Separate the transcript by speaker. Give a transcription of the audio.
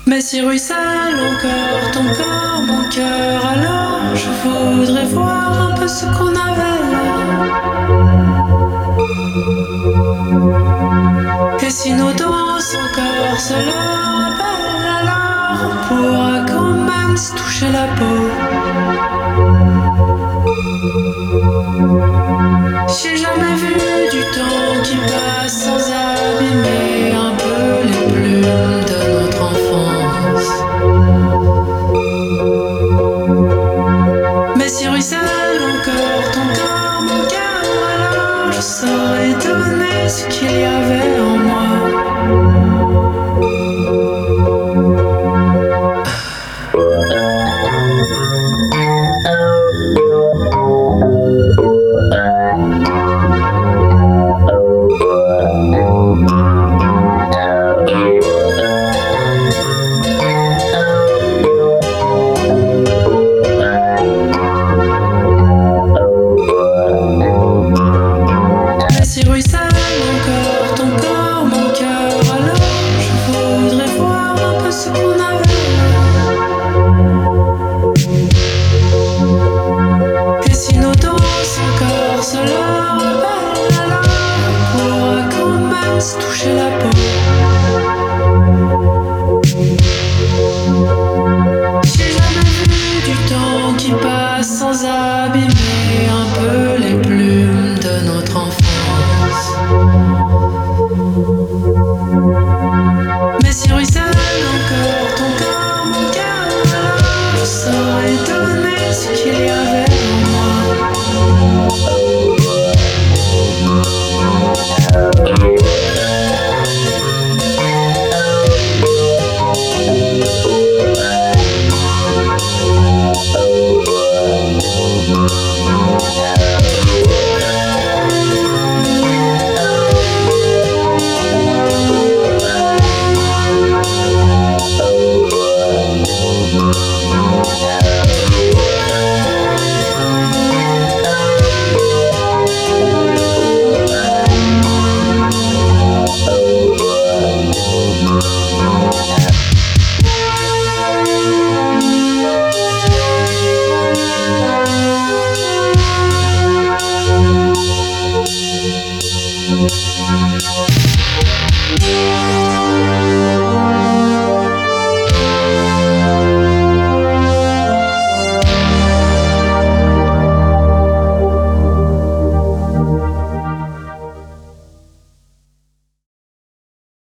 Speaker 1: Mais si ruisselle encore ton corps, mon cœur, alors je voudrais voir un peu ce qu'on avait là. Et si nos danses encore se le rappellent, alors on pourra quand même se toucher la peau. J'ai jamais vu du temps qui passe sans